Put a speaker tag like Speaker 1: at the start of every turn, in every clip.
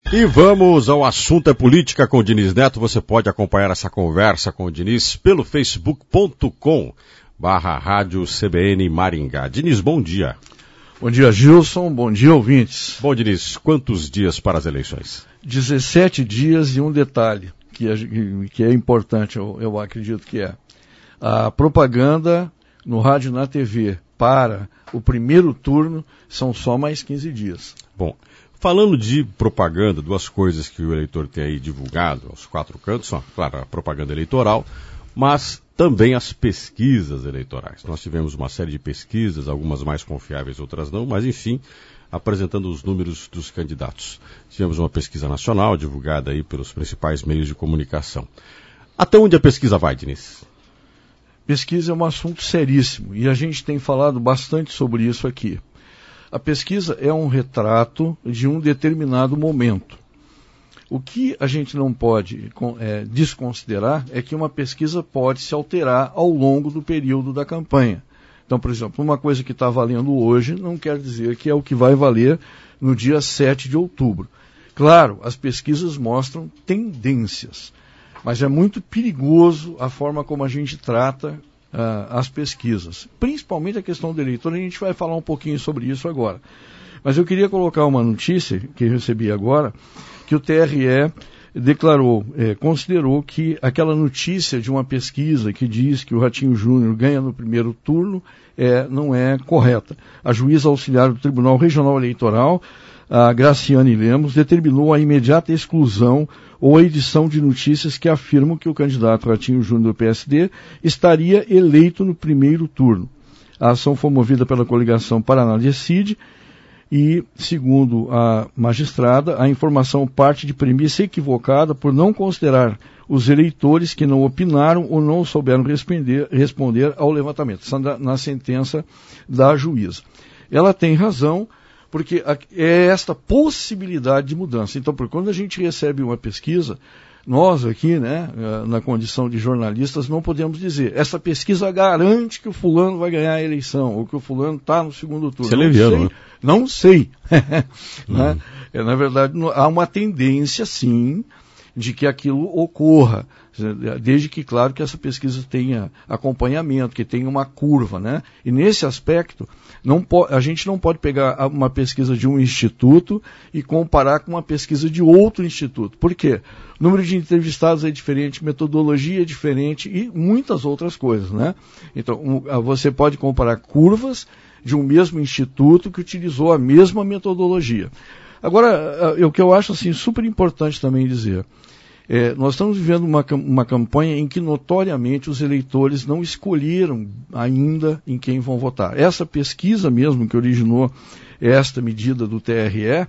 Speaker 1: E vamos ao assunto é política com o Diniz Neto. Você pode acompanhar essa conversa com o Diniz pelo facebook.com/Rádio CBN Maringá. Diniz, bom dia.
Speaker 2: Bom dia, Gilson. Bom dia, ouvintes.
Speaker 1: Bom, Diniz, quantos dias para as eleições?
Speaker 2: 17 dias e um detalhe que é importante, eu acredito que é. A propaganda no rádio e na TV para o primeiro turno são só mais 15 dias.
Speaker 1: Bom, falando de propaganda, duas coisas que o eleitor tem aí divulgado aos quatro cantos, são, claro, a propaganda eleitoral, mas também as pesquisas eleitorais. Nós tivemos uma série de pesquisas, algumas mais confiáveis, outras não, mas enfim, apresentando os números dos candidatos. Tivemos uma pesquisa nacional divulgada aí pelos principais meios de comunicação. Até onde a pesquisa vai, Diniz?
Speaker 2: Pesquisa é um assunto seríssimo e a gente tem falado bastante sobre isso aqui. A pesquisa é um retrato de um determinado momento. O que a gente não pode desconsiderar é que uma pesquisa pode se alterar ao longo do período da campanha. Então, por exemplo, uma coisa que está valendo hoje não quer dizer que é o que vai valer no dia 7 de outubro. Claro, as pesquisas mostram tendências, mas é muito perigoso a forma como a gente trata as pesquisas. Principalmente a questão do eleitor, a gente vai falar um pouquinho sobre isso agora. Mas eu queria colocar uma notícia que eu recebi agora, que o TRE considerou que aquela notícia de uma pesquisa que diz que o Ratinho Júnior ganha no primeiro turno não é correta. A juíza auxiliar do Tribunal Regional Eleitoral, a Graciane Lemos, determinou a imediata exclusão ou a edição de notícias que afirmam que o candidato Ratinho Júnior do PSD estaria eleito no primeiro turno. A ação foi movida pela coligação Paraná Decide e, segundo a magistrada, a informação parte de premissa equivocada por não considerar os eleitores que não opinaram ou não souberam responder ao levantamento. Isso na sentença da juíza. Ela tem razão, porque é esta possibilidade de mudança. Então, quando a gente recebe uma pesquisa, nós aqui, na condição de jornalistas, não podemos dizer, essa pesquisa garante que o fulano vai ganhar a eleição, ou que o fulano está no segundo turno.
Speaker 1: Isso é leviano, né?
Speaker 2: Não sei. Né? Na verdade, há uma tendência, sim, de que aquilo ocorra, desde que, claro, que essa pesquisa tenha acompanhamento, que tenha uma curva, né? E nesse aspecto, a gente não pode pegar uma pesquisa de um instituto e comparar com uma pesquisa de outro instituto. Por quê? O número de entrevistados é diferente, metodologia é diferente e muitas outras coisas, né? Então, você pode comparar curvas de um mesmo instituto que utilizou a mesma metodologia. Agora, o que eu acho assim, super importante também dizer, nós estamos vivendo uma campanha em que notoriamente os eleitores não escolheram ainda em quem vão votar. Essa pesquisa mesmo que originou esta medida do TRE,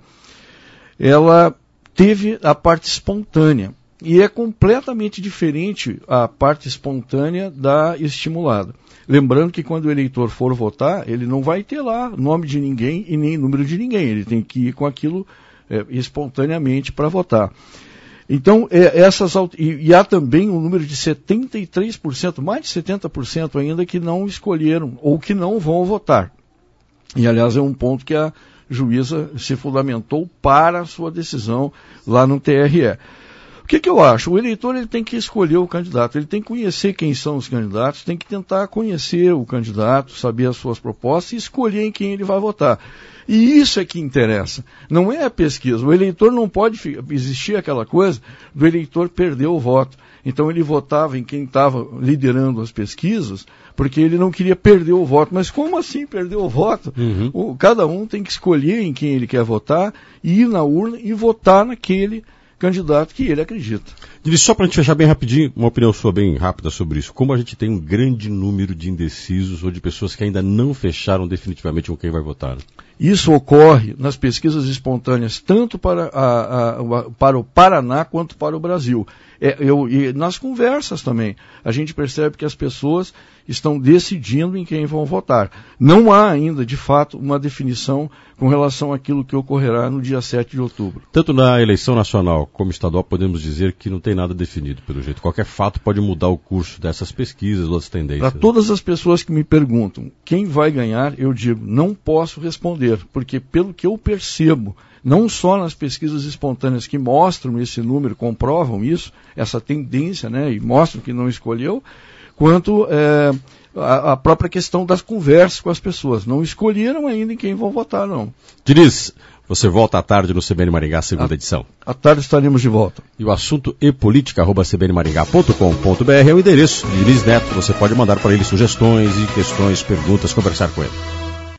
Speaker 2: ela teve a parte espontânea. E é completamente diferente a parte espontânea da estimulada. Lembrando que quando o eleitor for votar, ele não vai ter lá nome de ninguém e nem número de ninguém. Ele tem que ir com aquilo espontaneamente para votar. Então, e há também um número de 73%, mais de 70% ainda, que não escolheram ou que não vão votar. E, aliás, é um ponto que a juíza se fundamentou para a sua decisão lá no TRE. O que eu acho? O eleitor ele tem que escolher o candidato, ele tem que conhecer quem são os candidatos, tem que tentar conhecer o candidato, saber as suas propostas e escolher em quem ele vai votar. E isso é que interessa, não é a pesquisa. O eleitor não pode existir aquela coisa do eleitor perder o voto. Então ele votava em quem estava liderando as pesquisas, porque ele não queria perder o voto. Mas como assim perder o voto? Cada um tem que escolher em quem ele quer votar, ir na urna e votar naquele candidato que ele acredita.
Speaker 1: Só para a gente fechar bem rapidinho, uma opinião sua bem rápida sobre isso. Como a gente tem um grande número de indecisos ou de pessoas que ainda não fecharam definitivamente com quem vai votar?
Speaker 2: Isso ocorre nas pesquisas espontâneas, tanto para o Paraná quanto para o Brasil. E nas conversas também, a gente percebe que as pessoas estão decidindo em quem vão votar. Não há ainda, de fato, uma definição com relação àquilo que ocorrerá no dia 7 de outubro.
Speaker 1: Tanto na eleição nacional como estadual, podemos dizer que não tem nada definido, pelo jeito. Qualquer fato pode mudar o curso dessas pesquisas ou das tendências.
Speaker 2: Para todas as pessoas que me perguntam quem vai ganhar, eu digo, não posso responder, porque pelo que eu percebo não só nas pesquisas espontâneas que mostram esse número, comprovam isso, essa tendência, né, e mostram que não escolheu, quanto a própria questão das conversas com as pessoas. Não escolheram ainda em quem vão votar, não.
Speaker 1: Diniz, você volta à tarde no CBN Maringá, segunda edição.
Speaker 2: À tarde estaremos de volta.
Speaker 1: E o assunto epolítica@cbnmaringá.com.br é o endereço de Diniz Neto. Você pode mandar para ele sugestões e questões, perguntas, conversar com ele.